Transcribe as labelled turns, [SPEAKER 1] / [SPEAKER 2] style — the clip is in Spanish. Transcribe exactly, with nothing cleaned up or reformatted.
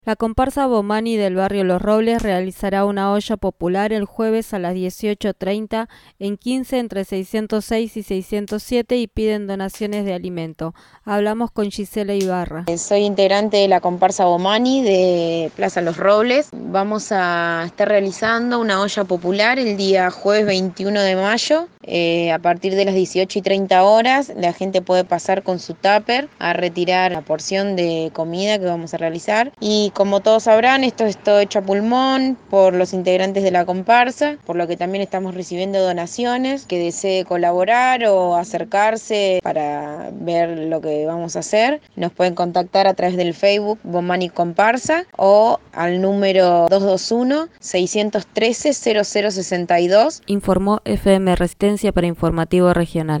[SPEAKER 1] La comparsa Bomani del barrio Los Robles realizará una olla popular el jueves a las dieciocho treinta en quince entre seiscientos seis y seiscientos siete y piden donaciones de alimento. Hablamos con Gisela Ibarra.
[SPEAKER 2] Soy integrante de la comparsa Bomani de Plaza Los Robles. Vamos a estar realizando una olla popular el día jueves veintiuno de mayo. Eh, a partir de las dieciocho y treinta horas la gente puede pasar con su tupper a retirar la porción de comida que vamos a realizar. Y como todos sabrán, esto es todo hecho a pulmón por los integrantes de la comparsa, por lo que también estamos recibiendo donaciones. Que desee colaborar o acercarse para ver lo que vamos a hacer, nos pueden contactar a través del Facebook Bomani Comparsa o al número dos dos uno, seis uno tres, cero cero seis dos.
[SPEAKER 1] Informó F M Resistencia para Informativo Regional.